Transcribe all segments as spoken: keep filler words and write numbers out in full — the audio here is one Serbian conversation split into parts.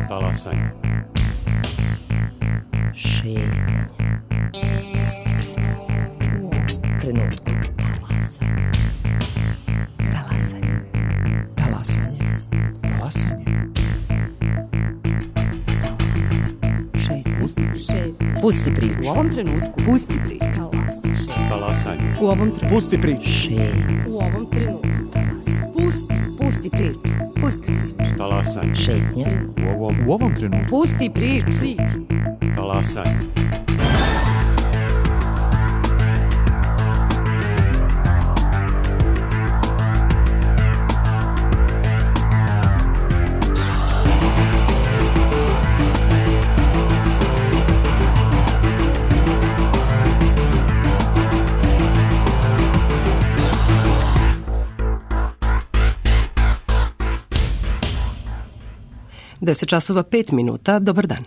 Talasanje. Šetnje. Pusti priču. U ovom trenutku. Talasanje. Talasanje. Talasanje. Šetnje. Pusti priču. U ovom trenutku. Pusti priču. Talasanje. U ovom trenutku. Pusti priču. Šetnje. U ovom trenutku. Pusti. Pusti priču. Pusti priču. Talasanje. Šetnje. U ovom, U ovom trenutku. Pusti priču. Priču. talasanje. deset časova pet minuta, dobar dan.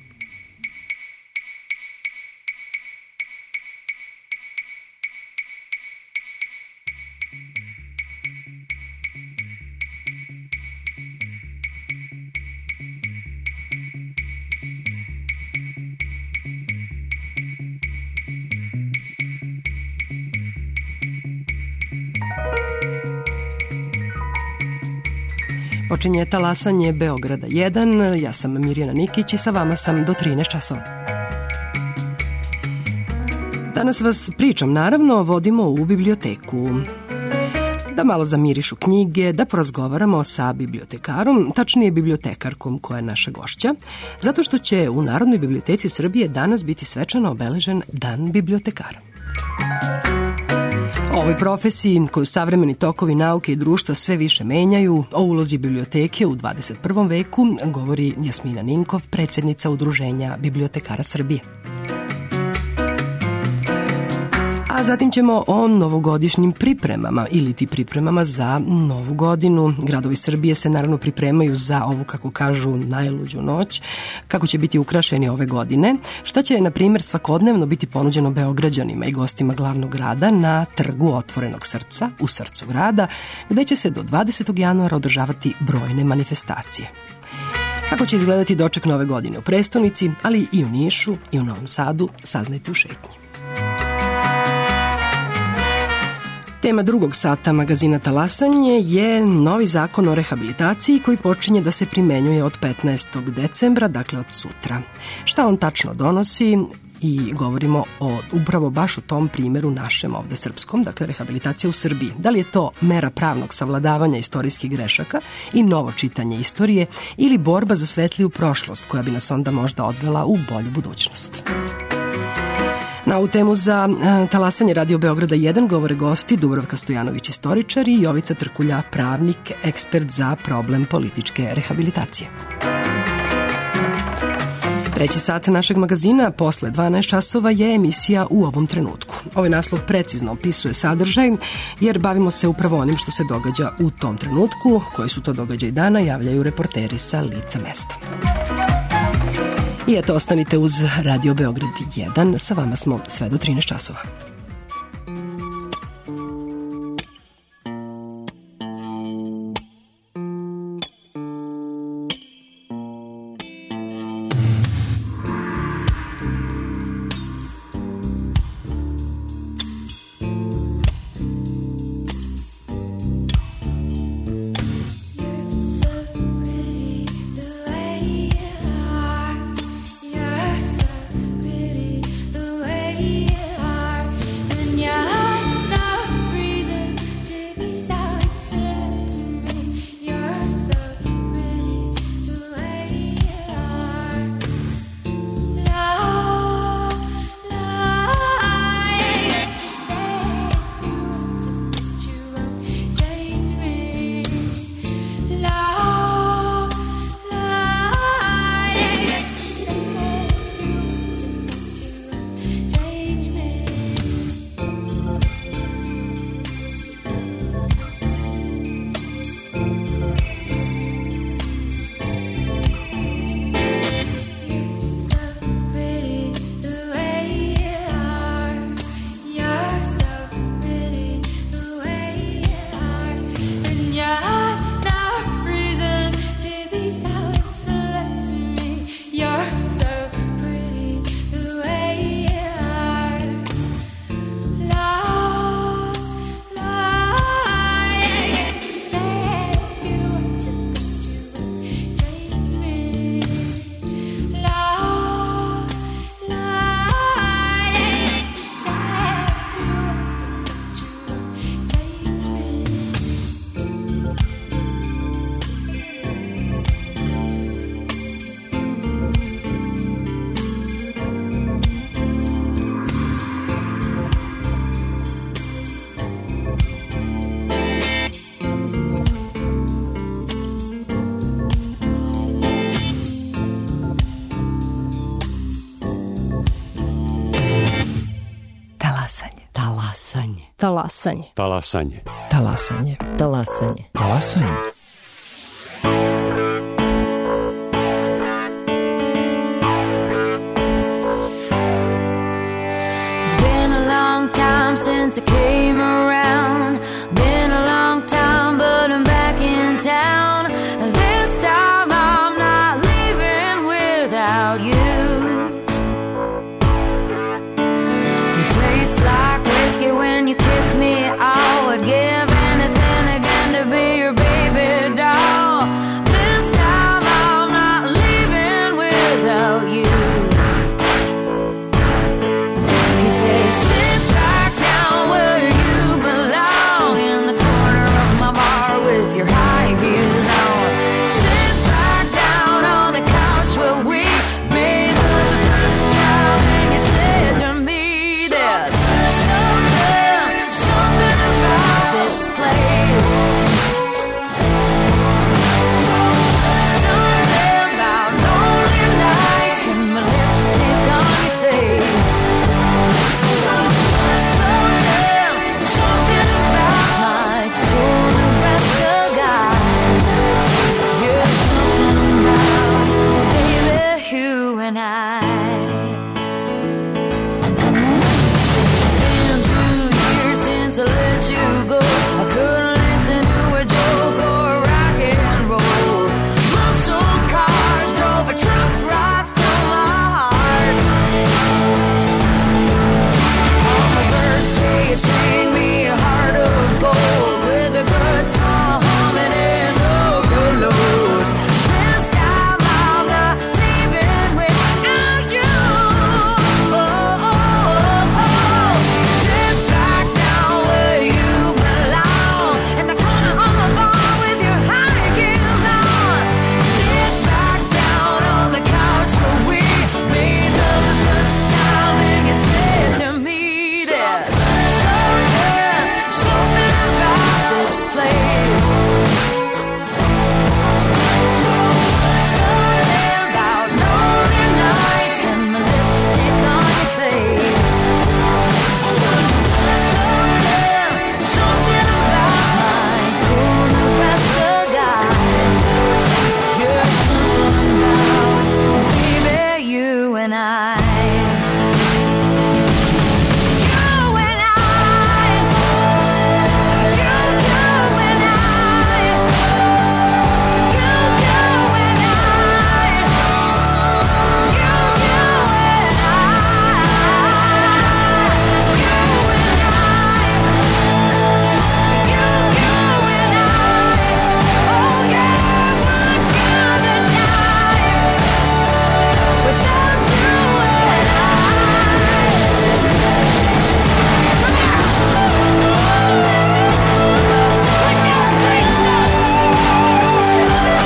Počinje talasanje Beograda jedan, ja sam Mirjana Nikić i sa vama sam do trinaest časova. Danas vas pričam, naravno, vodimo u biblioteku. Da malo zamirišu knjige, da porazgovaramo sa bibliotekarom, tačnije bibliotekarkom koja je naša gošća, zato što će u Narodnoj biblioteci Srbije danas biti svečano obeležen Dan bibliotekara. O ovoj profesiji koju savremeni tokovi nauke i društva sve više menjaju, o ulozi biblioteke u dvadeset prvom veku, govori Jasmina Ninkov, predsjednica Udruženja bibliotekara Srbije. A zatim ćemo o novogodišnjim pripremama ili ti pripremama za novu godinu. Gradovi Srbije se naravno pripremaju za ovu, kako kažu, najluđu noć, kako će biti ukrašeni ove godine, što će, na primjer, svakodnevno biti ponuđeno Beograđanima i gostima glavnog grada na Trgu Otvorenog srca, u srcu grada, gde će se do dvadesetog januara održavati brojne manifestacije. Kako će izgledati doček nove godine u prestonici, ali i u Nišu i u Novom Sadu, saznajte u šetnji. Tema drugog sata magazina Talasanje je novi zakon o rehabilitaciji koji počinje da se primenjuje od petnaestog decembra, dakle od sutra. Šta on tačno donosi? I govorimo o upravo baš u tom primjeru našem ovde srpskom, dakle rehabilitacija u Srbiji. Da li je to mera pravnog savladavanja istorijskih grešaka i novo čitanje istorije ili borba za svetliju prošlost koja bi nas onda možda odvela u bolju budućnost? Na ovu temu za e, talasanje Radio Beograda jedan govore gosti Dubravka Stojanović, istoričar, i Jovica Trkulja, pravnik, ekspert za problem političke rehabilitacije. Treći sat našeg magazina posle dvanaest časova je emisija U ovom trenutku. Ovaj naslov precizno opisuje sadržaj jer bavimo se upravo onim što se događa u tom trenutku. Koji su to događaj dana javljaju reporteri sa lica mesta. I eto, ostanite uz Radio Beograd jedan, sa vama smo sve do trinaest časova. You're so pretty the way you are. Talasanje. Talasanje. Talasanje. Talasanje. Talasanje. It's been a long time since I came around. Been a long time, but I'm back in town. This time I'm not leaving without you. You taste like whiskey when you kiss me. I would give anything again to be your baby doll. This time I'm not leaving without you. He says, sit back down where you belong, in the corner of my bar with your high heels on. Sit back down on the couch where we made love the first time, and you said to me, there's something, something about this place. Something about lonely nights and my lipstick on your face. Something, something about my cool Nebraska guy. You're something about, baby, you and I. It's been two years since I let you go. I couldn't listen to a joke or rock and roll. Muscle cars drove a truck right through my heart. On my birthday, you sang me a heart of gold with a guitar humming and no pillows. This time I'm not leaving without you. Oh, oh, oh, oh. Sit back down where you belong, in the corner of my bar with your high heels on. Sit back down on the couch where we made love the first time, and you said to me, there's something, something about this place. Something about lonely nights and my lipstick on your face. Something, something about my cool Nebraska guy. You're something about, baby, you and I. You and I. You, you and I. You, you and I. You, you and I. You and I. You, you and I. Oh yeah, we're gonna die without you and I. Put your drinks up.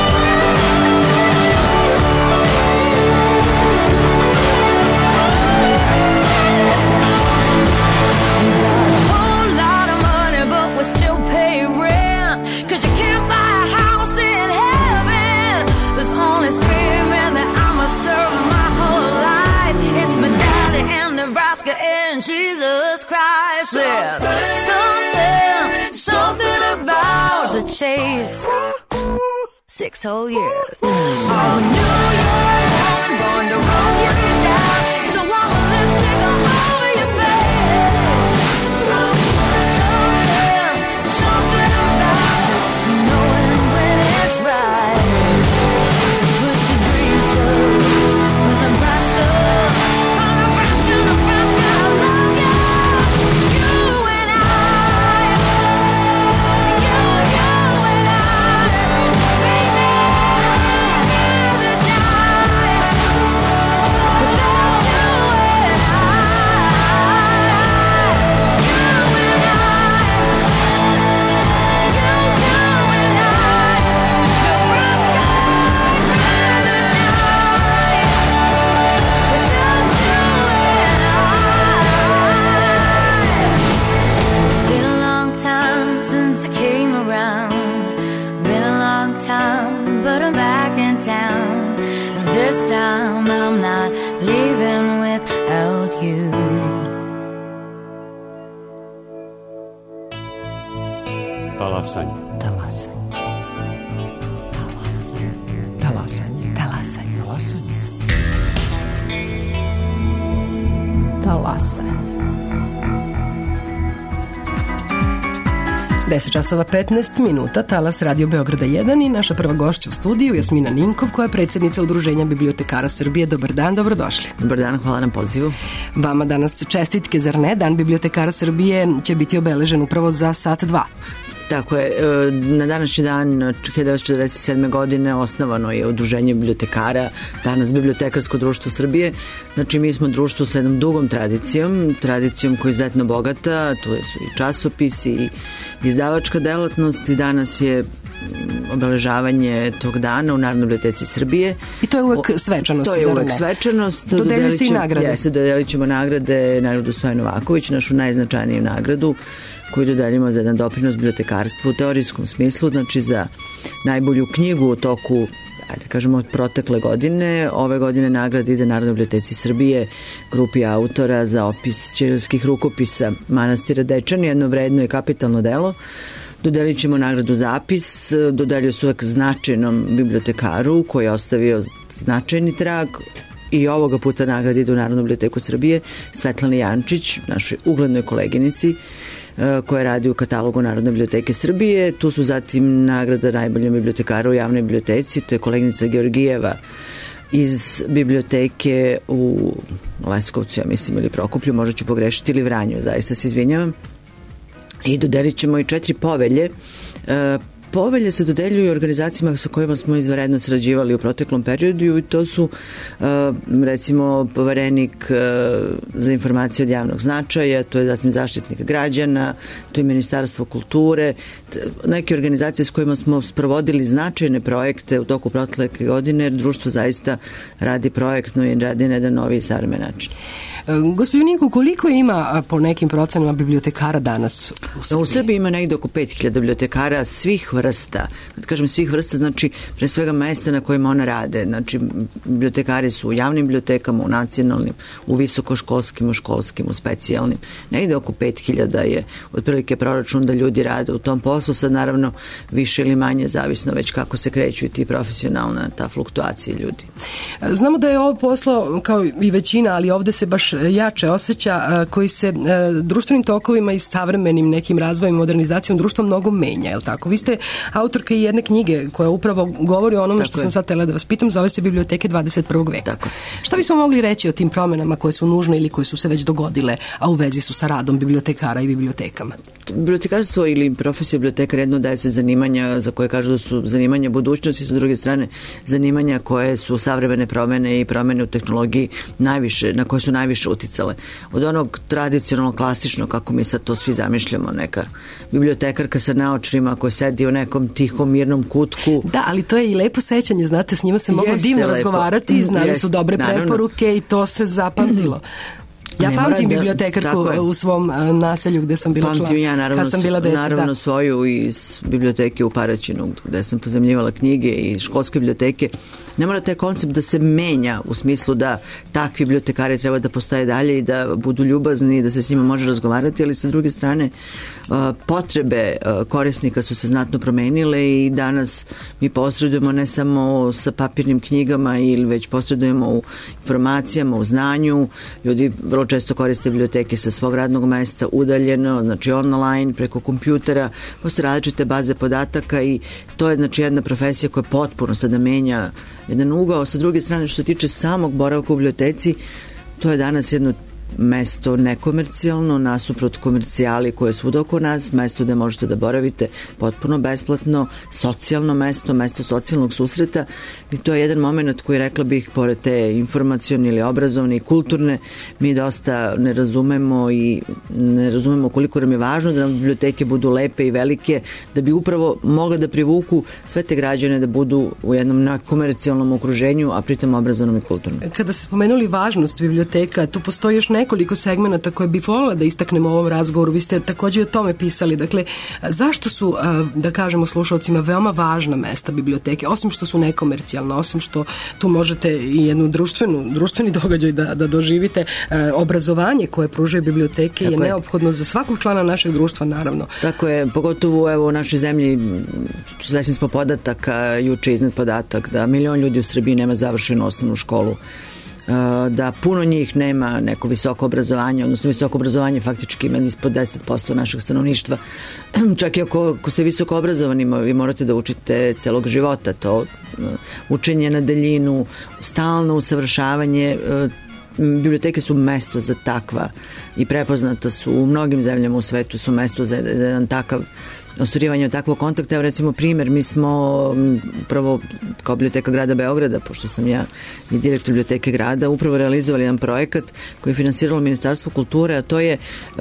Whole lot of money, but we still pay rent. Cause you can't buy a house in heaven. There's only three men that I'ma serve my whole life. It's my daddy and Nebraska and Jesus Christ. There's something, something about the chase. Six whole years. I'm a New York woman, born to roll you down. So I'm a lipstick all over your face. Something, something about just knowing when it's right. So put your dreams up from Nebraska, from Nebraska, Nebraska, I love you. You and I, you, you and I, baby, we'll never die. Talasanje. Talasanje. Talasanje. Talasanje. Talasanje. Talasanje. deset časova petnaest minuta, Talas Radio Beograda jedan i naša prva gošća u studiju, Jasmina Ninkov, koja je predsjednica Udruženja bibliotekara Srbije. Dobar dan, dobrodošli. Dobar dan, hvala na pozivu. Vama danas čestitke, zar ne? Dan bibliotekara Srbije će biti obeležen upravo za sat dva. Tako je, na današnji dan hiljadu devetsto četrdeset sedme. godine osnovano je Udruženje bibliotekara, danas Bibliotekarsko društvo Srbije. Znači mi smo društvo sa jednom dugom tradicijom, tradicijom koja je izuzetno bogata, tu su i časopisi i izdavačka delatnost i danas je obeležavanje tog dana u Narodnoj biblioteci Srbije. I to je uvek svečanost. To je uvek svečanost. Dodeljuju se i nagrade. Jeste, dodelit ćemo nagrade, nagradu Stojan Novaković, našu najznačajniju nagradu koju dodeljimo za jedan doprinos bibliotekarstvu u teorijskom smislu, znači za najbolju knjigu u toku, ajde kažemo, od protekle godine. Ove godine nagrada ide Narodnoj biblioteci Srbije, grupi autora za opis ćirilskih rukopisa manastira Dečani, jedno vredno i kapitalno delo. Dodelit ćemo nagradu Zapis, dodelio se uvek značajnom bibliotekaru koji je ostavio značajni trag. I ovoga puta nagrada ide u Narodnu biblioteku Srbije, Svetlani Jančić, našoj uglednoj koleginici koja radi u katalogu Narodne biblioteke Srbije. Tu su zatim nagrada najboljom bibliotekaru u javnoj biblioteci, to je koleginica Georgijeva iz biblioteke u Leskovcu, ja mislim, ili Prokuplju, možda ću pogrešiti, ili Vranju, zaista se izvinjavam. I dodelit ćemo i četiri povelje. Povelje se dodeljuju organizacijama sa kojima smo izvanredno sarađivali u proteklom periodu i to su recimo poverenik za informacije od javnog značaja, to je zatim Zaštitnik građana, to je Ministarstvo kulture, neke organizacije s kojima smo sprovodili značajne projekte u toku protekle godine, jer društvo zaista radi projektno i radi na jedan novi i savremen način. Gospodin Ninku, koliko ima po nekim procenama bibliotekara danas u Srbiji? U Srbiji ima negde oko pet hiljada bibliotekara svih vrsta. Kad kažem svih vrsta, znači pre svega mesta na kojima ona rade. Znači bibliotekari su u javnim bibliotekama, u nacionalnim, u visokoškolskim, u školskim, u specijalnim. Negde oko pet hiljada je otprilike proračun da ljudi rade u tom poslu. Sad naravno više ili manje zavisno već kako se kreću i ti profesionalna ta fluktuacija ljudi. Znamo da je ovo poslo kao i većina, ali ovde se baš jače osjeća, koji se društvenim tokovima i savremenim nekim razvojem i modernizacijom društva mnogo menja, je li tako? Vi ste autorka i jedne knjige koja upravo govori o onome tako što je. Sam sad tela da vas pitam, zove se Biblioteke dvadeset prvog veka. Tako. Šta bismo mogli reći o tim promenama koje su nužne ili koje su se već dogodile, a u vezi su sa radom bibliotekara i bibliotekama? Bibliotekarstvo ili profesija bibliotekara jedno daje se zanimanja za koje kažu da su zanimanja budućnosti, sa druge strane zanimanja koje su savremene promene i promene u tehnologiji najviše, na koje su najviše uticale. Od onog tradicionalno klasično, kako mi sad to svi zamišljamo, neka bibliotekarka sa naočarima koja sedi u nekom tihom, mirnom kutku. Da, ali to je i lepo sećanje, znate, s njima se moglo Jeste divno lepo. razgovarati, znali Jeste, su dobre naravno. preporuke i to se zapamtilo. Ja Ne pamtim da, bibliotekarku u svom uh, naselju gde sam bila član. Pamtim ja naravno, kad sam bila dete, naravno da. svoju iz biblioteke u Paraćinu gde sam pozemljivala knjige i školske biblioteke. Ne mora taj koncept da se menja u smislu da takvi bibliotekari treba da postoje dalje i da budu ljubazni i da se s njima može razgovarati, ali sa druge strane uh, potrebe uh, korisnika su se znatno promenile i danas mi posredujemo ne samo sa papirnim knjigama ili već posredujemo u informacijama, u znanju. Ljudi vrlo često koriste biblioteke sa svog radnog mesta udaljeno, znači online, preko kompjutera, postoje različite baze podataka i to je znači jedna profesija koja potpuno sada menja jedan ugao. Sa druge strane, što se tiče samog boravka u biblioteci, to je danas jedno mesto nekomercijalno, nasuprot komercijali koje je svuda oko nas, mesto gde možete da boravite potpuno besplatno, socijalno mesto, mesto socijalnog susreta i to je jedan moment koji, rekla bih, pored te informacione ili obrazovne i kulturne, mi dosta ne razumemo i ne razumemo koliko nam je važno da nam biblioteke budu lepe i velike, da bi upravo mogle da privuku sve te građane da budu u jednom nekomercijalnom okruženju, a pritom obrazovnom i kulturnom. Kada ste spomenuli važnost biblioteka, tu postoji još nekoliko segmenata koje bi voljela da istaknemo u ovom razgovoru. Vi ste također o tome pisali. Dakle, zašto su, da kažemo slušalcima, veoma važna mesta biblioteke, osim što su nekomercijalna, osim što tu možete i jednu društvenu, društveni događaj da, da doživite, obrazovanje koje pružaju biblioteke je, je neophodno za svakog člana našeg društva, naravno. Tako je, pogotovo evo u našoj zemlji, svesni smo podataka, juče iznad podatak da milion ljudi u Srbiji nema završenu osnovnu školu, da puno njih nema neko visoko obrazovanje, odnosno visoko obrazovanje faktički ima ispod deset posto našeg stanovništva. Čak i ako, ako ste visoko obrazovani, vi morate da učite celog života, to učenje na daljinu, stalno usavršavanje. Biblioteke su mesto za takva i prepoznata su u mnogim zemljama u svetu, su mesto za jedan takav ostvarivanje od takvog kontakta. Evo recimo primjer, mi smo prvo kao Biblioteka grada Beograda, pošto sam ja i direktor Biblioteke grada, upravo realizovali jedan projekat koji je finansiralo Ministarstvo kulture, a to je uh,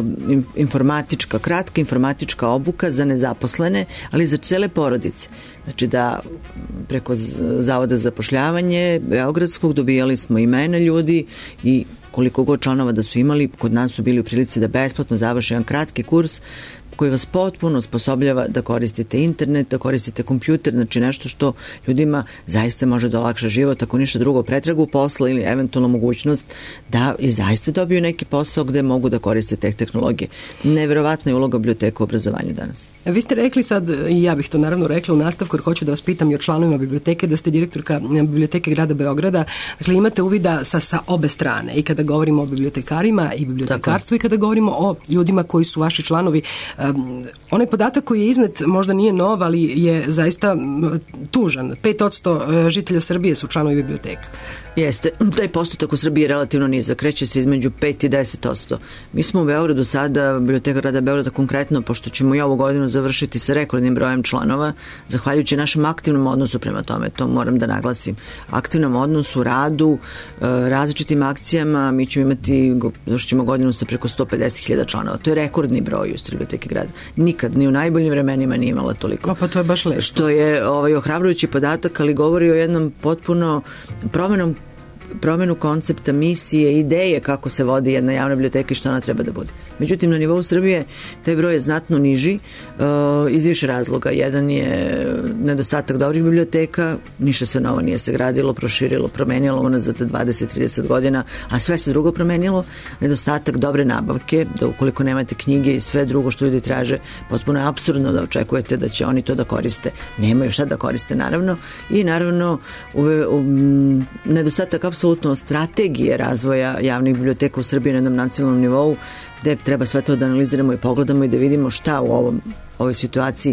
informatička, kratka informatička obuka za nezaposlene, ali za cele porodice. Znači da preko Zavoda za zapošljavanje Beogradskog dobijali smo imena ljudi i koliko god članova da su imali, kod nas su bili u prilici da besplatno završe jedan kratki kurs koji vas potpuno osposobljava da koristite internet, da koristite kompjuter, znači nešto što ljudima zaista može da olakša život, ako ništa drugo, pretragu posla ili eventualno mogućnost da i zaista dobiju neki posao gde mogu da koriste te tehnologije. Neverovatna je uloga biblioteka u obrazovanju danas. Vi ste rekli sad, i ja bih to naravno rekla u nastavku, jer hoću da vas pitam i o članovima biblioteke, da ste direktorka Biblioteke grada Beograda, dakle imate uvida sa, sa obe strane, i kada govorimo o bibliotekarima i bibliotekarstvu i kada govorimo o ljudima koji su vaši članovi. Um, onaj podatak koji je iznet možda nije nov, ali je zaista tužan. pet posto žitelja Srbije su članovi biblioteka. Jeste, taj postotak u Srbiji je relativno nizak, kreće se između pet i deset posto. Mi smo u Beogradu sada, Biblioteka grada Beograda konkretno, pošto ćemo i ovu godinu završiti sa rekordnim brojem članova, zahvaljujući našem aktivnom odnosu prema tome, to moram da naglasim. Aktivnom odnosu, radu, različitim akcijama, mi ćemo imati, završit ćemo godinu sa preko sto pedeset hiljada članova. To je rekordni broj u Biblioteke grada. Nikad, ni u najboljim vremenima nije imala toliko. O, pa to je baš lepo. Što je ovaj, ohrabrujući podatak, ali govori o jednom potpuno promenom promenu koncepta, misije, ideje kako se vodi jedna javna biblioteka i što ona treba da bude. Međutim, na nivou Srbije taj broj je znatno niži uh, iz više razloga. Jedan je nedostatak dobrih biblioteka, ništa se novo nije se gradilo, proširilo, promenilo unazad dvadeset do trideset godina, a sve se drugo promenilo. Nedostatak dobre nabavke, da ukoliko nemate knjige i sve drugo što ljudi traže, potpuno je apsurdno da očekujete da će oni to da koriste. Nemaju šta da koriste, naravno. I naravno, uve, um, nedostatak apsolutno strategije razvoja javnih biblioteka u Srbiji na jednom nacionalnom nivou, gde treba sve to da analiziramo i pogledamo i da vidimo šta u ovom, ovoj situaciji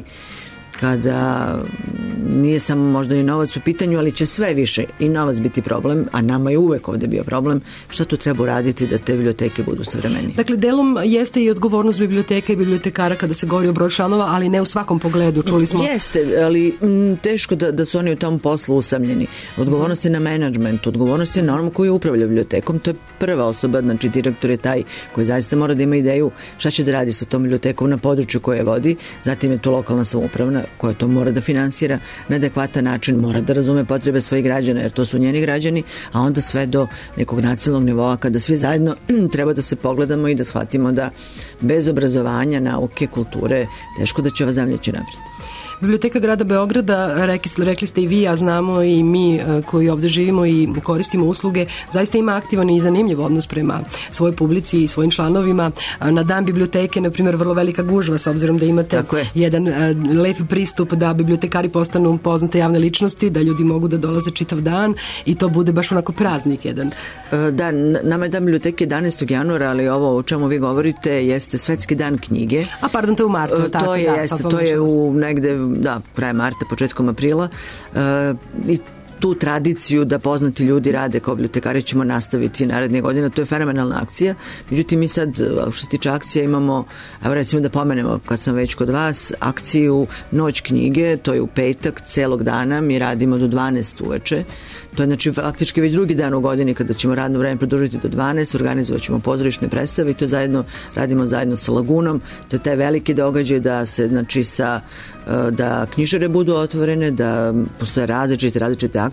kada nije samo možda ni novac u pitanju, ali će sve više i novac biti problem, a nama je uvek ovde bio problem, šta tu treba uraditi da te biblioteke budu savremenije. Dakle, delom jeste i odgovornost biblioteka i bibliotekara kada se govori o broju članova, ali ne u svakom pogledu, čuli smo. Jeste, ali m, teško da, da su oni u tom poslu usamljeni. Odgovornost je na menadžmentu, odgovornost je na onom koji upravlja bibliotekom, to je prva osoba, znači direktor je taj koji zaista mora da ima ideju šta će da radi sa tom bibliotekom na području koje vodi, zatim je to lokalna samoupravna koja to mora da finansira na adekvatan način, mora da razume potrebe svojih građana, jer to su njeni građani, a onda sve do nekog nacionalnog nivoa kada svi zajedno treba da se pogledamo i da shvatimo da bez obrazovanja, nauke, kulture, teško da će ova zemlja ići naprijed. Biblioteka grada Beograda, rekli, rekli ste i vi, a znamo i mi koji ovde živimo i koristimo usluge, zaista ima aktivan i zanimljiv odnos prema svojoj publici i svojim članovima. Na dan biblioteke, na primjer, vrlo velika gužva, s obzirom da imate jedan lep pristup da bibliotekari postanu poznate javne ličnosti, da ljudi mogu da dolaze čitav dan i to bude baš onako praznik jedan. Da, nama je dan biblioteke jedanaestog januara, ali ovo o čemu vi govorite jeste Svetski dan knjige. A pardon, to je u martu. To tako, je, da, jeste, pa to je u negde da, krajem marta, početkom aprila uh, i tu tradiciju da poznati ljudi rade kao bibliotekari ćemo nastaviti naredne godine. To je fenomenalna akcija. Međutim, mi sad, što se tiče akcija, imamo, evo recimo da pomenemo, kad sam već kod vas, akciju Noć knjige, to je u petak, celog dana, mi radimo do dvanaest uveče. To je znači faktički već drugi dan u godini kada ćemo radno vreme produžiti do dvanaest, organizovat ćemo pozorišne predstave i to zajedno radimo zajedno sa Lagunom. To je taj veliki događaj da se, znači, sa, da knjižare budu otvorene, da postoje različite, različite akcije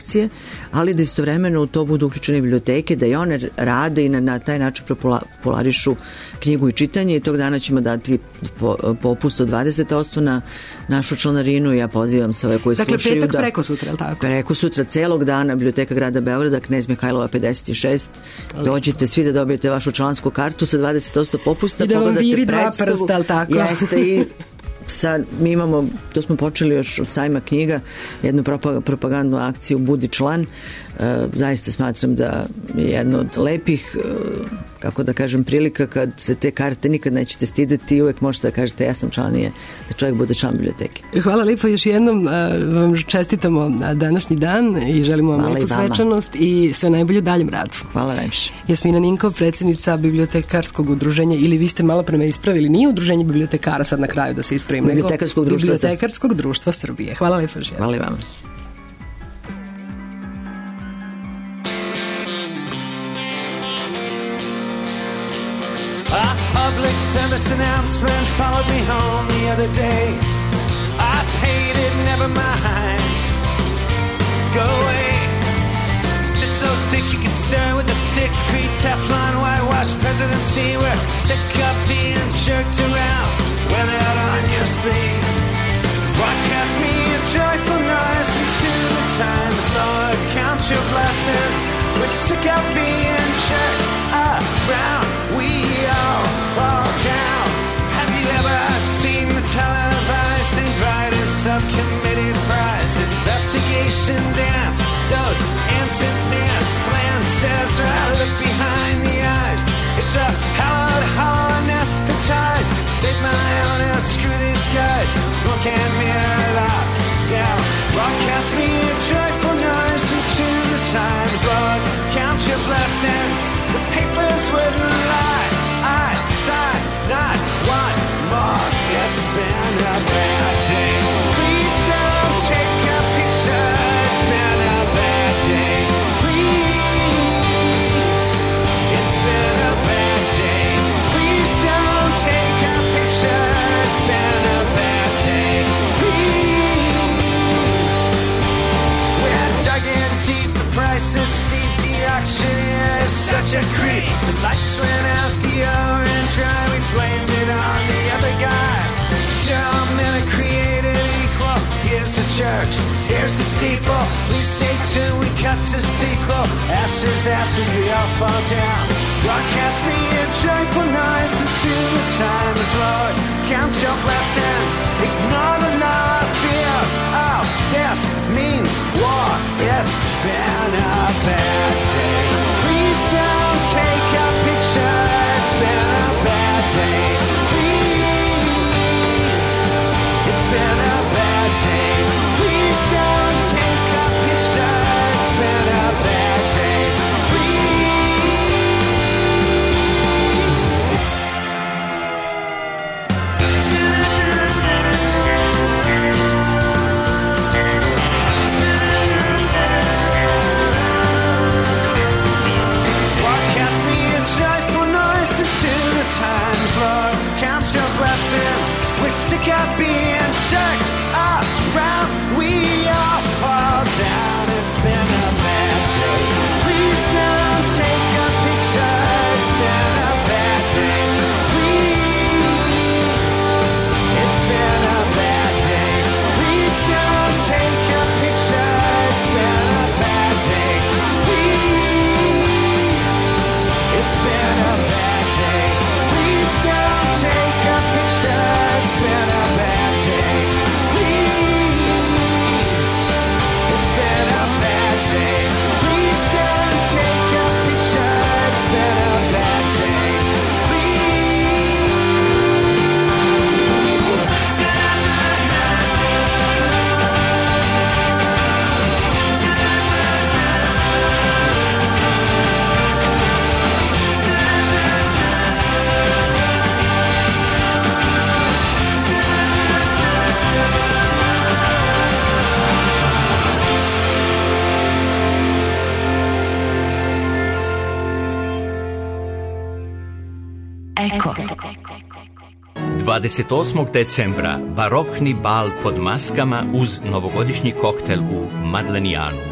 aukcije, ali da istovremeno u to budu uključene biblioteke, da i one rade i na, na taj način popularišu knjigu i čitanje i tog dana ćemo dati po, popust od dvadeset posto na našu članarinu i ja pozivam sve ove koji dakle, slušaju. Dakle, petak da, preko sutra, je li tako? Preko sutra, celog dana, Biblioteka grada Beograda, Knez Mihajlova pedeset šest. Dođite svi da dobijete vašu člansku kartu sa dvadeset posto popusta. I da vam viri dva predstavu. prsta, ali tako? Jeste i sad mi imamo, to smo počeli još od sajma knjiga, jednu propagandnu akciju Budi član. E, zaista smatram da je jedno od lepih, e, kako da kažem, prilika kad se te karte nikad nećete stideti i uvek možete da kažete ja sam član i da čovjek bude član biblioteke. Hvala lijepo još jednom, vam čestitamo današnji dan i želimo vam Hvala lepu i vama. svečanost i sve najbolje u daljem radu. Hvala najviše. Jasmina Ninkov, predsjednica bibliotekarskog udruženja, ili vi ste malo pre me ispravili, nije udruženje bibliotekara sad na kraju da se ispravim, nego Bibliotekarskog društva, Bibliotekarskog društva Srbije. Hvala lijepo još jednom. Hvala i vama. A public service announcement followed me home the other day. I paid it, never mind. Go away. It's so thick you can stir with a stick. Free Teflon, whitewash presidency. We're sick of being jerked around when they're on your sleeve. Broadcast me a joyful noise into the times. Lord, count your blessings. We're sick of being jerked around. We all fall down. Have you ever seen the televising brightest subcommittee prize investigation dance? Those ants and pants glances right look behind the eyes. It's a hallowed hollow anesthetized. Save my honor, screw these guys. Smoke and mirror lock down. Broadcast me a joyful noise into the times. Lord, count your blessings. The papers wouldn't lie. I sign not one more. It's been a bad day. Please don't take a picture. It's been a bad day. Please. It's been a bad day. Please don't take a picture. It's been a bad day. Please. We're dug in deep. The price is steep. The auctioneer is such a creep. The lights went out the orange dry. We blamed it on the other guy. Sure, all men are created equal. Here's the church, here's the steeple. Please stay tuned, we cut to sequel. Ashes, ashes, we all fall down. Broadcast me a joyful noise into the times, Lord. Count your blessings, ignore the law field. Oh, this means war. It's been a bad day. Please don't take a picture. It's been a bad day. Please. It's been a bad day. Please don't take a picture. It's been a bad day. Times, Lord, count your blessings. We're sick of being jerked around. We all fall down. It's been a bad day. Please don't take a picture. It's been a bad day. Please. It's been a bad day. Please don't take a picture. It's been a bad day. Please. It's been a bad day. Don't take a picture, it's been a bad day. Please, it's been a bad day. Please don't take a picture, it's been a bad day. Eko. dvadeset osmog decembra barokni bal pod maskama uz novogodišnji koktel u Madlenijanu.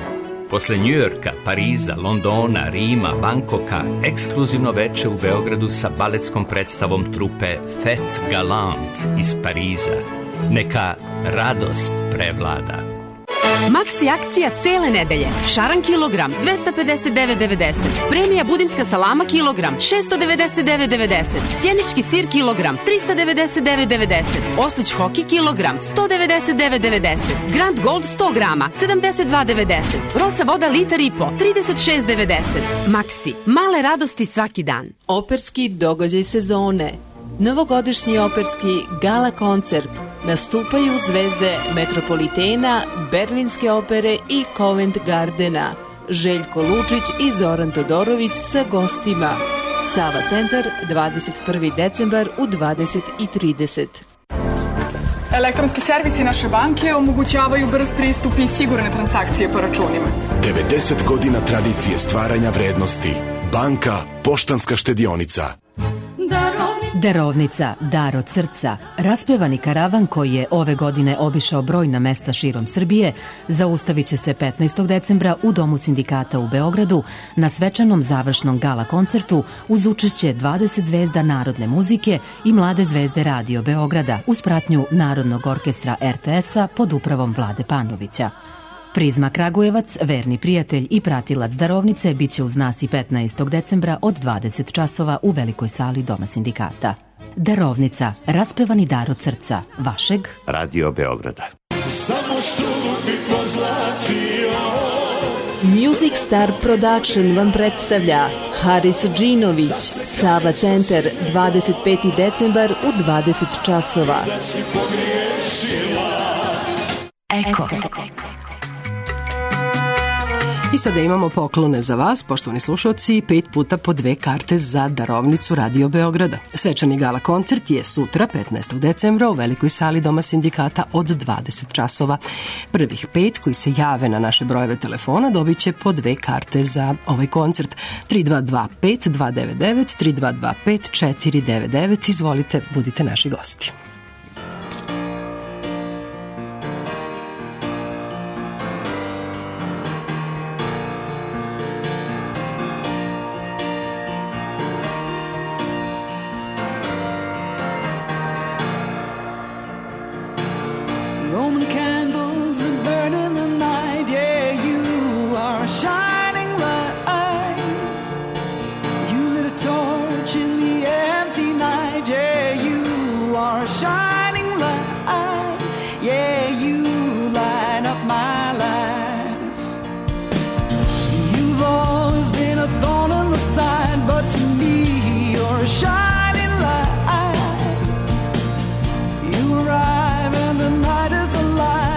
Posle Njujorka, Pariza, Londona, Rima, Bankoka, ekskluzivno veče u Beogradu sa baletskom predstavom trupe Fête Galante iz Pariza. Neka radost prevlada. Maxi akcija cele nedelje. Šaran kilogram dvesta pedeset devet devedeset. Premija budimska salama kilogram šesto devedeset devet devedeset. Sjenički sir kilogram trista devedeset devet devedeset. Oslić hoki kilogram sto devedeset devet devedeset. Grand Gold sto grama sedamdeset dva devedeset. Rosa voda litar i po trideset šest devedeset. Maxi, male radosti svaki dan. Operski događaj sezone. Novogodišnji operski gala koncert. Nastupaju zvezde Metropolitena, Berlinske opere i Covent Gardena. Željko Lučić i Zoran Todorović sa gostima. Sava centar, dvadeset prvi decembar u dvadeset i trideset. Elektronski servisi naše banke omogućavaju brz pristup i sigurne transakcije po računima. devedeset godina tradicije stvaranja vrednosti. Banka Poštanska štedionica. Darovnica, dar od srca. Raspevani karavan koji je ove godine obišao brojna mesta širom Srbije zaustavit će se petnaestog decembra u Domu sindikata u Beogradu na svečanom završnom gala koncertu uz učešće dvadeset zvezda narodne muzike i mlade zvezde Radio Beograda uz pratnju Narodnog orkestra er te es-a pod upravom Vlade Panovića. Prizma Kragujevac, verni prijatelj i pratilac darovnice, bit će uz nas i petnaestog decembra od dvadeset časova u velikoj sali Doma sindikata. Darovnica, raspevani dar od srca, vašeg Radio Beograda. Samo što bi pozlatio. Music Star Production vam predstavlja Haris Džinović, Sava centar, dvadeset peti decembar u dvadeset časova. Eko. I sada imamo poklone za vas, poštovani slušalci, pet puta po dve karte za darovnicu Radio Beograda. Svečani gala koncert je sutra, petnaestog decembra, u velikoj sali Doma sindikata od dvadeset časova. Prvih pet koji se jave na naše brojeve telefona dobit će po dve karte za ovaj koncert. tri dva dva pet dva devet devet, tri dva dva pet četiri devet devet. Izvolite, budite naši gosti. Roman candles that burn in the night. Yeah, you are a shining light. You lit a torch in the empty night. Yeah, you are a shining light. Yeah, you light up my life. You've always been a thorn in the side, but to me you're a shining light. You arrive and the night is alive.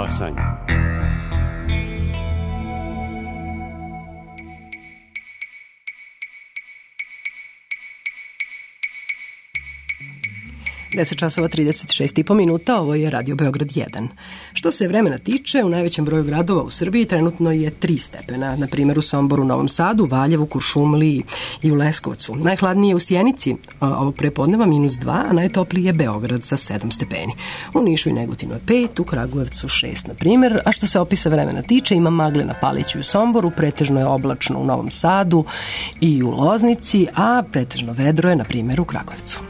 talasanje. deset časova trideset šest i po minuta, ovo je Radio Beograd jedan. Što se vremena tiče, u najvećem broju gradova u Srbiji trenutno je tri stepena, na primjer u Somboru, Novom Sadu, Valjevu, Kuršumliji i u Leskovcu. Najhladnije je u Sjenici, ovog prepodneva minus dva, a najtopliji je Beograd sa sedam stepeni. U Nišu i Negotinu je pet, u Kragujevcu šest, na primjer, a što se opisa vremena tiče, ima magle na Paliću i u Somboru, pretežno je oblačno u Novom Sadu i u Loznici, a pretežno vedro je, na primjer, u Kragujevcu.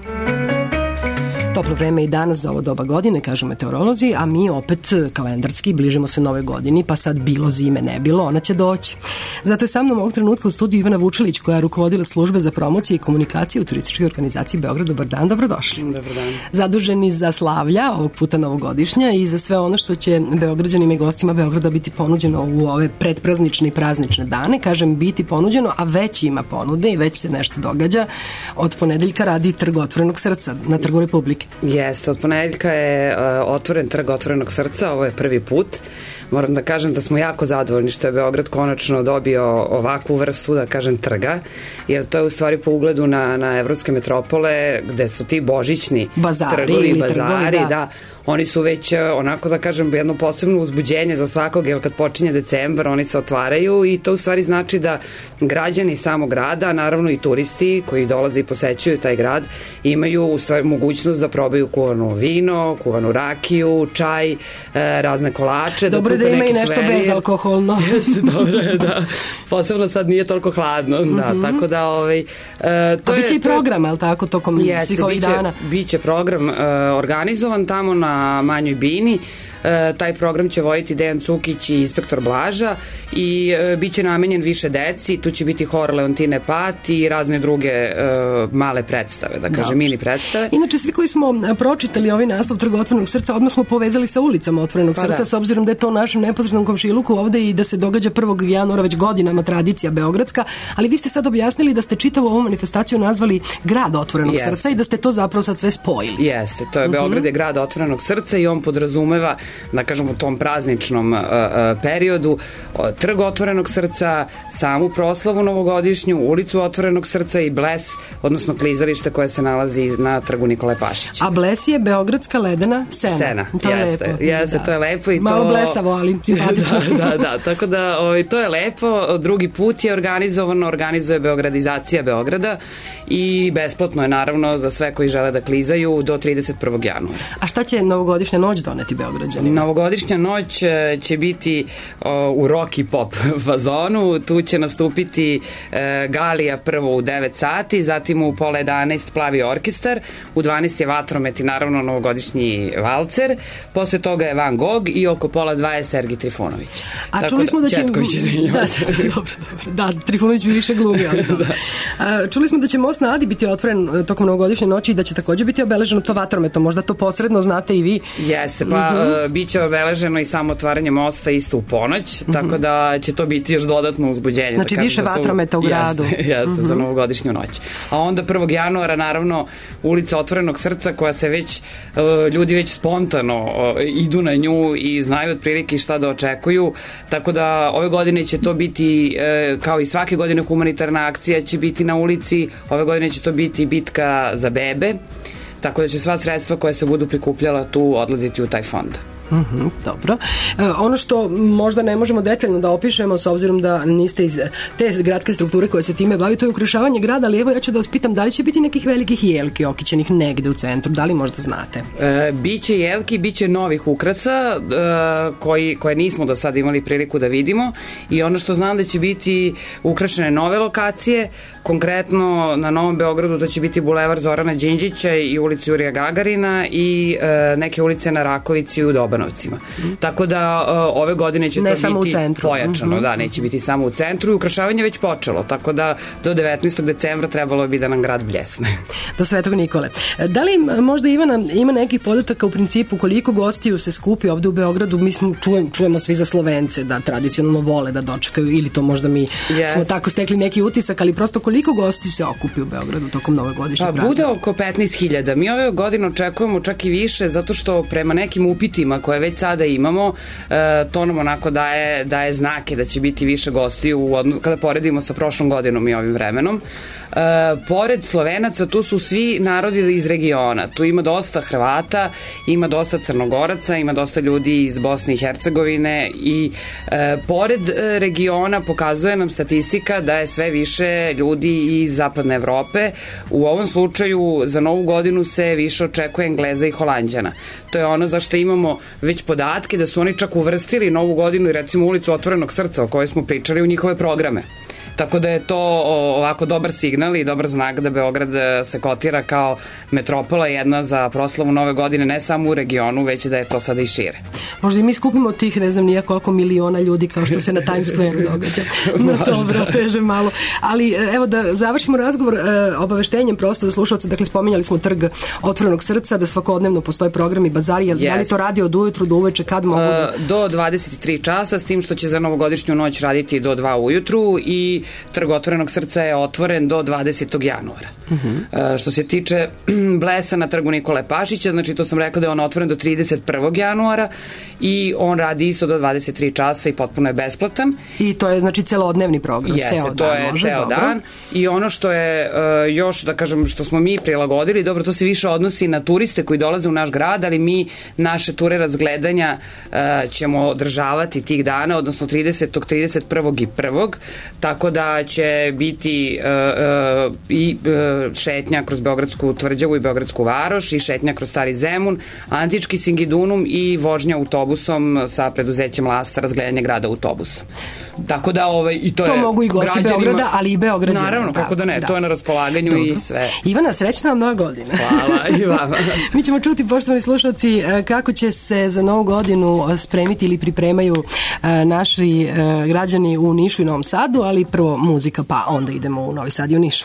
Toplo vreme i danas za ovo doba godine, kažu meteorolozi, a mi opet kalendarski bližimo se nove godini, pa sad bilo zime, ne bilo, ona će doći. Zato je sa mnom ovog trenutka u studiju Ivana Vučilić, koja je rukovodila službe za promocije i komunikacije u turističkoj organizaciji Beograd. Dobar dan, dobrodošli. Dobar dan. Zaduženi za slavlja, ovog puta novogodišnja, i za sve ono što će Beograđanima i gostima Beograda biti ponuđeno u ove predpraznične i praznične dane. Kažem biti ponuđeno, a već ima ponude i već se nešto događa. Od ponedeljka radi Trg otvorenog srca na Trgu Republike. Jeste, od ponedeljka je uh, otvoren Trg otvorenog srca, ovo je prvi put. Moram da kažem da smo jako zadovoljni što je Beograd konačno dobio ovakvu vrstu, da kažem, trga, jer to je u stvari po ugledu na, na evropske metropole, gde su ti božićni bazari, trgovi, bazari, trgovi, da. da, oni su već, onako da kažem, jedno posebno uzbuđenje za svakog, jer kad počinje decembar, oni se otvaraju i to u stvari znači da građani samog grada, naravno i turisti koji dolaze i posećuju taj grad, imaju u stvari mogućnost da probaju kuvano vino, kuvanu rakiju, čaj, razne kolače. Dobro da ima i nešto suvenir. Bezalkoholno. Jeste, dobro je, da. Posebno sad nije toliko hladno, da, mm-hmm. tako da ovaj, to A biće i program, je li tako, tokom jeste, svih ovih biće, dana? Biće program uh, organizovan tamo na Manjoj Bini. E, taj program će voditi Dejan Cukić i inspektor Blaža i e, bit će namenjen više deci, tu će biti hor Leontine Pat i razne druge e, male predstave, da kažem, mini predstave. Inače, svi koji smo pročitali ovaj naslov Trg otvorenog srca, odmah smo povezali sa ulicama otvorenog pa srca, da. S obzirom da je to u našem neposrednom komšiluku ovde i da se događa prvog januara već godinama tradicija beogradska, ali vi ste sad objasnili da ste čitavu ovu manifestaciju nazvali Grad otvorenog Jeste. Srca i da ste to zapravo sad sve spojili. Jeste, to je uh-huh. Beograd je Grad otvorenog srca i on podrazumeva, da kažem, u tom prazničnom uh, uh, periodu uh, Trg otvorenog srca, samu proslavu novogodišnju, ulicu otvorenog srca i Bles, odnosno klizalište koje se nalazi na Trgu Nikole Pašića. A Bles je beogradska ledena scena. Scena, to je jeste, lepo. jeste, da. to je lepo i malo to... blesavo, ali simpatično. da, da, da, tako da ovaj, to je lepo. Drugi put je organizovano, organizuje Beogradizacija Beograda i besplatno je naravno za sve koji žele da klizaju do trideset prvog januara. A šta će novogodišnja noć doneti Beograđanima? Novogodišnja noć će biti o, u rock i pop fazonu, tu će nastupiti e, Galija prvo u devet sati, zatim u pola jedanaest Plavi orkestar, u dvanaest je Vatromet i naravno novogodišnji valcer, posle toga je Van Gogh i oko pola dva je Sergij Trifunović. A čuli smo da će... Četković, da, dobro, dobro. Da, Trifunović bi više glumio. Da. A, čuli smo da će Most na Adi biti otvoren tokom novogodišnje noći i da će takođe biti obeleženo to vatrometom. Možda to posredno znate i vi. Jeste, pa uh-huh. bit će obeleženo i samo otvaranje mosta isto u ponoć, uh-huh. tako da će to biti još dodatno uzbuđenje. Znači da više vatrometa u gradu. Jeste, jeste uh-huh. za novogodišnju noć. A onda prvog januara naravno ulica otvorenog srca koja se već, uh, ljudi već spontano uh, idu na nju i znaju otprilike šta da očekuju, tako da ove godine će to biti uh, kao i svake godine humanitarna akcija će biti na ulici, ove godine će to biti bitka za bebe, tako da će sva sredstva koja se budu prikupljala tu odlaziti u taj fond. Mm-hmm, dobro. E, ono što možda ne možemo detaljno da opišemo s obzirom da niste iz te gradske strukture koje se time bavi, to je ukrašavanje grada, ali evo ja ću da vas pitam da li će biti nekih velikih jelki okićenih negde u centru, da li možda znate? E, biće jelki, biće novih ukrasa e, koji, koje nismo do sada imali priliku da vidimo i ono što znam da će biti ukrašene nove lokacije, konkretno na Novom Beogradu to će biti bulevar Zorana Đinđića i ulica Jurija Gagarina i e, neke ulice na Rakovici u Dobanovcima. Mm. Tako da uh, ove godine će ne to biti pojačano, mm-hmm. da, neće biti samo u centru i ukrašavanje već počelo, tako da do devetnaestog decembra trebalo bi da nam grad bljesne. Do Svetog Nikole. Da li možda Ivana ima nekih podataka u principu koliko gostiju se skupi ovde u Beogradu? Mi smo, čujem, čujemo svi za Slovence da tradicionalno vole da dočekaju ili to možda mi yes. smo tako stekli neki utisak, ali prosto koliko gostiju se okupi u Beogradu tokom novogodišnjeg pa, praznika? Bude oko petnaest hiljada. Mi ove godine očekujemo čak i više zato što prema nekim upitima koje koje već sada imamo, to nam onako daje, daje znake da će biti više gosti u odnosu, kada poredimo sa prošlom godinom i ovim vremenom. Uh, pored Slovenaca tu su svi narodi iz regiona, tu ima dosta Hrvata, ima dosta Crnogoraca, ima dosta ljudi iz Bosne i Hercegovine i uh, pored uh, regiona pokazuje nam statistika da je sve više ljudi iz zapadne Evrope. U ovom slučaju za novu godinu se više očekuje Engleza i Holanđana. To je ono zašto imamo već podatke da su oni čak uvrstili novu godinu i recimo ulicu Otvorenog srca o kojoj smo pričali u njihove programe. Tako da je to ovako dobar signal i dobar znak da Beograd se kotira kao metropola jedna za proslavu nove godine, ne samo u regionu, već da je to sada i šire. Možda i mi skupimo tih, ne znam, nijako koliko miliona ljudi kao što se na Times Square događa. No dobro, teže malo. Ali evo da završimo razgovor obaveštenjem prosto za slušalce. Dakle, spominjali smo Trg Otvorenog srca, da svakodnevno postoje programi, bazari. Yes. Da li to radi od ujutru do uveče? Kad mogu da... Do dvadeset tri časa, s tim što će za novogodišnju noć raditi do dva ujutru i Trg Otvorenog srca je otvoren do dvadesetog januara. Uh-huh. Što se tiče Blesa na Trgu Nikole Pašića, znači to sam rekla da je on otvoren do trideset prvog januara i on radi isto do dvadeset tri časa i potpuno je besplatan. I to je znači celodnevni program. Jeste, ceo to dan, je može, ceo dobro. dan. I ono što je uh, još, da kažem, što smo mi prilagodili, dobro, to se više odnosi na turiste koji dolaze u naš grad, ali mi naše ture razgledanja uh, ćemo održavati tih dana, odnosno tridesetog, trideset prvog i prvog, tako da će biti uh, uh, i uh, šetnja kroz Beogradsku tvrđavu i Beogradsku varoš i šetnja kroz Stari Zemun, Antički Singidunum i vožnja autobusom sa preduzećem Lasta, razgledanje grada autobusom. Tako da ovaj, i to, to je mogu i gosti građanima, Beograda, ali i Beograđani. Naravno, kako da ne, da. To je na raspolaganju. Dobro. I sve. Ivana, srećna vam nova godina. Hvala i vama. Mi ćemo čuti, poštovani slušalci, kako će se za novu godinu spremiti ili pripremaju naši građani u Nišu i Novom Sadu, ali prvo muzika, pa onda idemo u Novi Sad i u Nišu.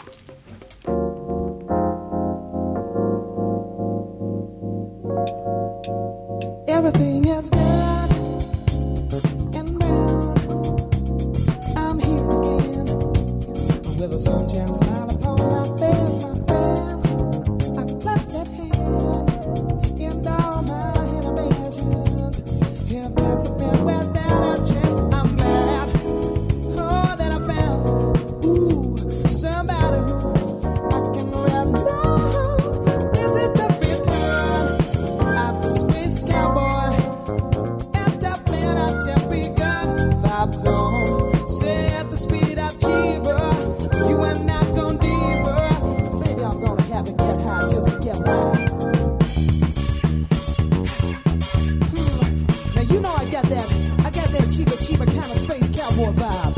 Everything is good and brown. I'm here again with a sunshine smile upon my face, my friends. A blessed hand in all my innovations. Here, blessed been without a chance. I'm glad, oh, that I found, ooh, somebody who I can rely on. This is the return of the space cowboy. And top man, I tell me good vibes on. Say at the speed of cheaper, you are not gonna deeper. Baby, I'm gonna have to get high just to get by. Hmm. Now you know I got that, I got that cheaper, cheaper kind of space cowboy vibe.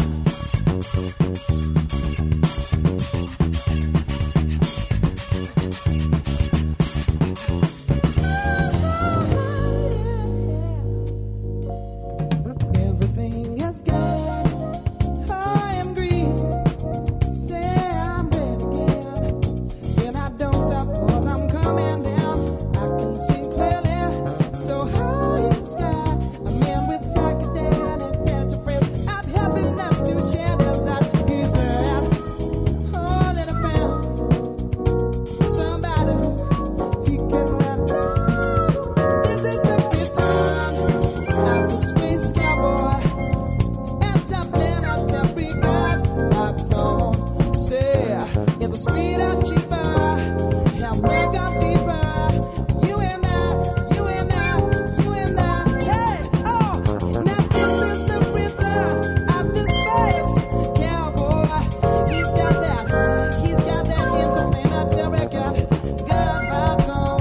Everything is good. I am green. Say I'm red again. And I don't suppose I'm coming down. I can see clearly. So high in the sky. A man with psychedelic mental friends. I've happiness to share those eyes. He's glad. Oh, that I found somebody who he can run down. This is the return of the space cowboy. And top man, I tell me God vibes on. Say, in the speed of cheaper, yeah, we got deeper. You and I, you and I, you and I. Hey, oh, now this is the return of this space cowboy. He's got that, he's got that interplanetary God, God vibes on.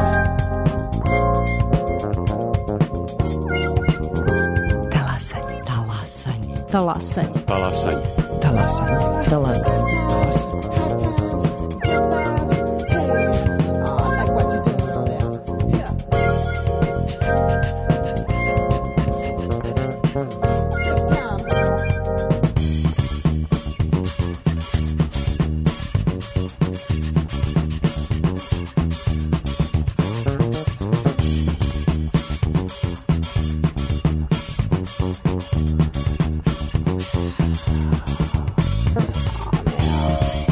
Talasanje. Talasanje. Talasanje. Talasanje. Talasanje. Talasanje. High times, good vibes. Hey, oh, I like what you're doing on there. Yeah. This time. Oh, now.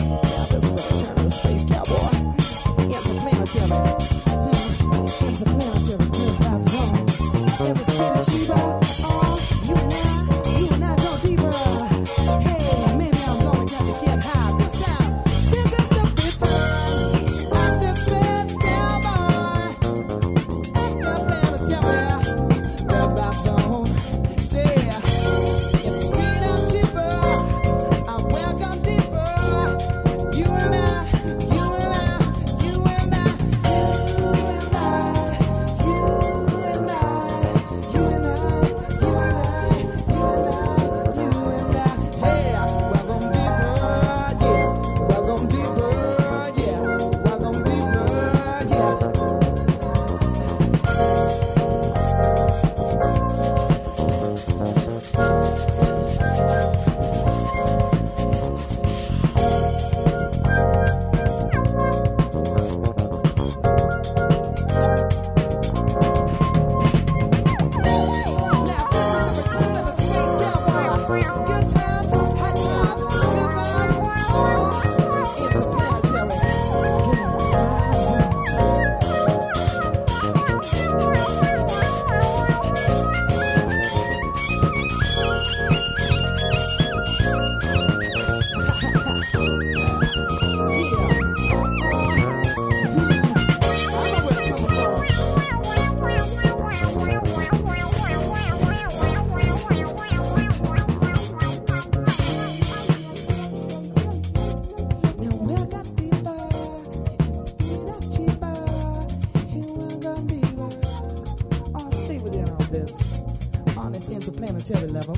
planetary level.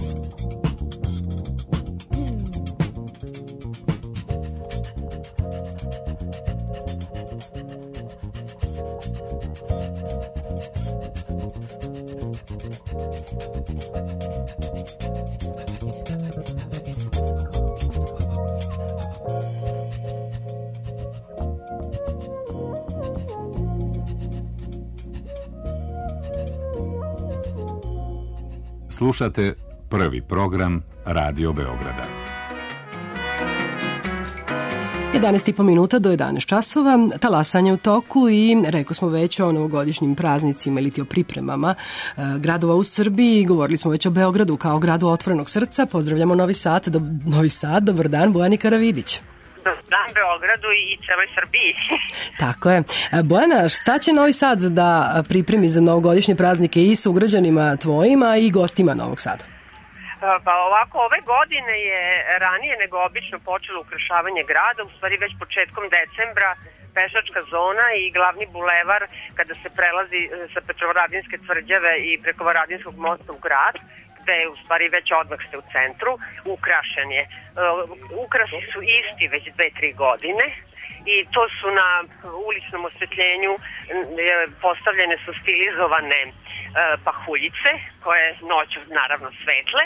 Slušate prvi program Radio Beograda. jedanaest i po minuta do jedanaest časova, talasanje u toku i rekao smo već o novogodišnjim praznicima ili ti o pripremama e, gradova u Srbiji. Govorili smo već o Beogradu kao gradu otvorenog srca. Pozdravljamo Novi Sad, do, Novi Sad, dobar dan, Bojani Karavidić. Dan Beogradu i celoj Srbiji. Tako je. Bojana, šta će Novi Sad da pripremi za novogodišnje praznike i sugrađanima tvojima i gostima Novog Sada? Pa ovako, ove godine je ranije nego obično počelo ukrašavanje grada, u stvari već početkom decembra pešačka zona i glavni bulevar kada se prelazi sa Petrovaradinske tvrđave i preko Varadinskog mosta u grad, gde je u stvari već odmah ste u centru, ukrašen je. Ukrasi su isti već dve, tri godine i to su na uličnom osvetljenju postavljene su stilizovane pahuljice koje noću naravno svetle.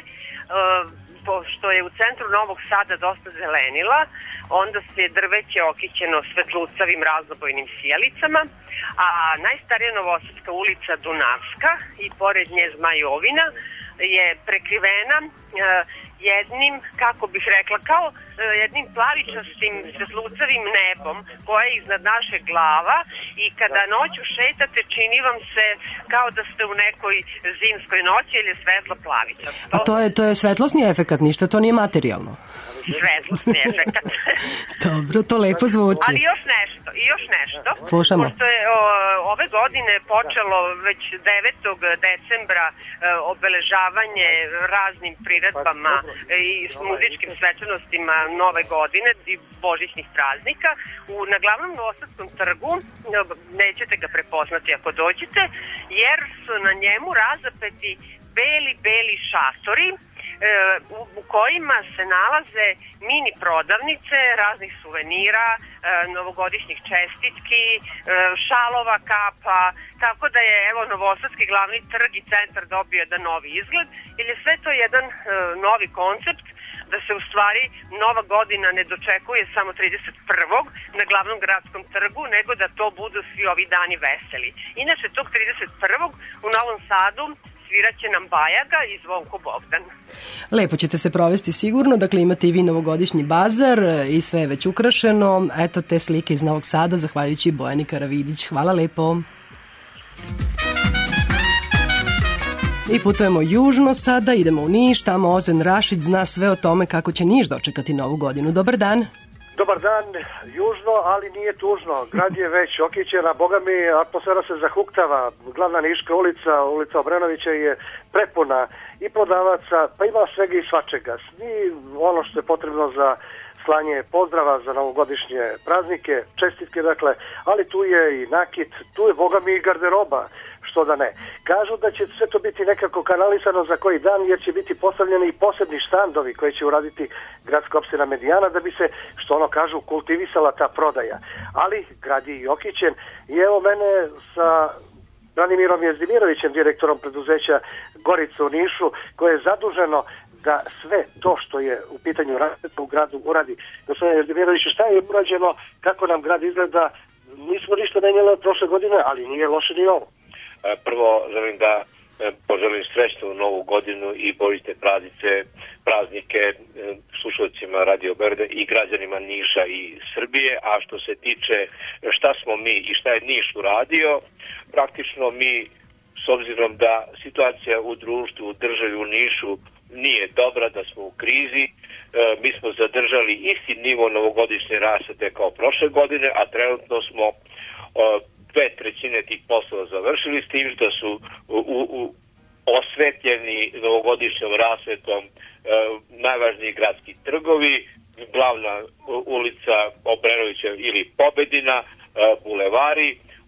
Pošto je u centru Novog Sada dosta zelenila, onda se drveće okićeno svetlucavim raznobojnim sijalicama, a najstarija novosadska ulica Dunavska i pored nje Zmajovina je prekrivena jednim, kako bih rekla, kao jednim plavičastim svetlucavim nebom koje je iznad naše glava i kada noću šetate čini vam se kao da ste u nekoj zimskoj noći ili je svetlo plavičasto. A to je, to je svetlosni efekat, ništa, to nije materijalno. Svetlosni efekat. Dobro, to lepo zvuči. Ali još nešto, i još nešto. Slušamo. Pošto je o, ove godine počelo već devetog decembra e, obeležavanje raznim priredbama i s muzičkim svečanostima nove godine i božićnih praznika. U, na glavnom Novosadskom trgu, nećete ga prepoznati ako dođete, jer su na njemu razapeti beli, beli šatori, U, u kojima se nalaze mini prodavnice raznih suvenira, e, novogodišnjih čestitki, e, šalova, kapa, tako da je evo Novosadski glavni trg i centar dobio jedan novi izgled, jer je sve to jedan e, novi koncept da se u stvari nova godina ne dočekuje samo trideset prvog na glavnom gradskom trgu, nego da to budu svi ovi dani veseli. Inače, tog trideset prvog u Novom Sadu sviraće nam Bajaga i Zvonko Bogdan. Lepo ćete se provesti sigurno, dakle imate i vi novogodišnji bazar i sve je već ukrašeno. Eto te slike iz Novog Sada, zahvaljujući Bojani Karavidić. Hvala lepo. I putujemo južno sada, idemo u Niš, tamo Ozen Rašić zna sve o tome kako će Niš dočekati novu godinu. Dobar dan. Dobar dan, južno, ali nije tužno. Grad je već okićen, a boga mi atmosfera se zahuktava. Glavna Niška ulica, ulica Obrenovića je prepuna i prodavaca, pa ima svega i svačega. I ono što je potrebno za slanje pozdrava za novogodišnje praznike, čestitke dakle, ali tu je i nakit, tu je boga mi i garderoba, što da ne. Kažu da će sve to biti nekako kanalisano za koji dan, jer će biti postavljeni i posebni štandovi koji će uraditi gradska opština Medijana da bi se, što ono kažu, kultivisala ta prodaja. Ali grad je i okićen i evo mene sa Branimirom Jezdimirovićem, direktorom preduzeća Gorica u Nišu, koje je zaduženo da sve to što je u pitanju rasveta u gradu uradi. Gospodine Jezdimiroviću, šta je urađeno, kako nam grad izgleda? Nismo ništa menjali od prošle godine, ali nije loše ni ovo. Prvo želim da poželim srećnu novu godinu i božićne praznice, praznike slušalcima Radio Beograda i građanima Niša i Srbije. A što se tiče šta smo mi i šta je Niš uradio, praktično mi, s obzirom da situacija u društvu, u državi, u Nišu nije dobra, da smo u krizi, mi smo zadržali isti nivo novogodišnje rasvete kao prošle godine, a trenutno smo dve trećine tih poslova završili, s tim što su u, u, osvetljeni novogodišnjom rasvetom e, najvažniji gradski trgovi, glavna ulica Obrenovića ili Pobedina, e, bulevari.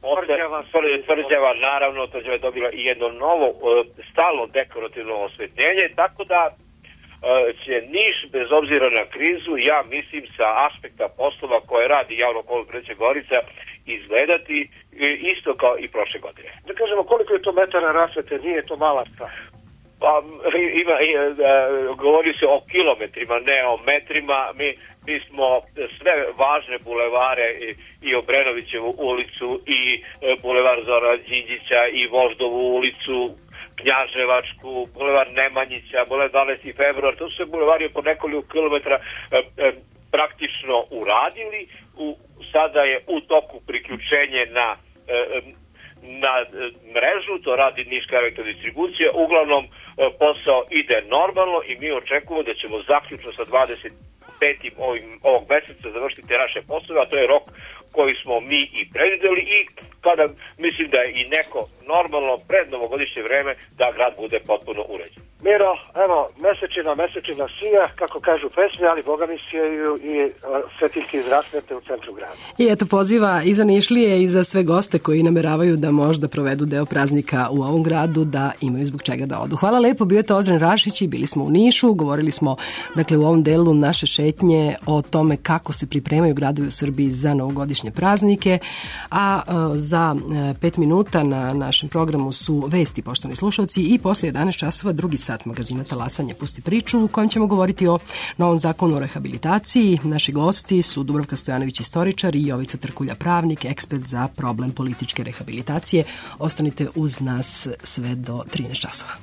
Tvrđava, tvrđava, naravno, tvrđava je dobila i jedno novo stalno dekorativno osvetljenje, tako da će Niš, bez obzira na krizu, ja mislim sa aspekta poslova koje radi javno komunalno preduzeće Gorica, izgledati isto kao i prošle godine. Da kažemo koliko je to metara rasvete, nije to mala stvar. Pa, ima, govori se o kilometrima, ne o metrima. Mi, mi smo sve važne bulevare i, i Obrenovićevu ulicu i bulevar Zora Đinđića i Voždovu ulicu, Knjaževačku, bulevar Nemanjića, bulevar dvanaesti februar, to su sve bulevari po nekoliko kilometra e, e, praktično uradili. U, sada je u toku priključenje na e, na mrežu, to radi Niška elektrodistribucija. Uglavnom posao ide normalno i mi očekujemo da ćemo zaključno sa dvadeset petim ovim, ovog meseca završiti te naše poslove, a to je rok koji smo mi i predvideli i kada mislim da je i neko normalno pred novogodišnje vreme da grad bude potpuno uređen. Miro, evo, mesečina, mesečina sija, kako kažu pesme, ali boga mi sijaju i svetiljke iz rasvete u centru grada. I eto poziva i za Nišlije i za sve goste koji nameravaju da možda provedu deo praznika u ovom gradu, da imaju zbog čega da odu. Hvala lepo, bio je to Ozren Rašić i bili smo u Nišu, govorili smo dakle u ovom delu naše šetnje o tome kako se pripremaju gradovi u Srbiji za novogodišnje praznike, a za pet minuta na našem programu su vesti, poštovani slušalci, i posle jedanaest časova drugi sat magazina Talasanje pusti priču, u kojem ćemo govoriti o novom zakonu o rehabilitaciji. Naši gosti su Dubravka Stojanović, istoričar, i Jovica Trkulja, pravnik, ekspert za problem političke rehabilitacije. Ostanite uz nas sve do trinaest časova.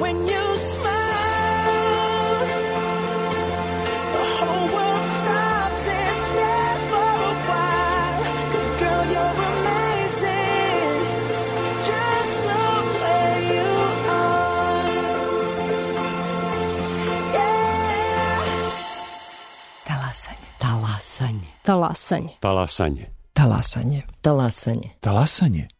when you smile, the whole world stops and stares for a while. 'Cause girl, you're amazing, just the way you are. Yeah. Talasanje. Talasanje. Talasanje. Talasanje. Talasanje. Talasanje.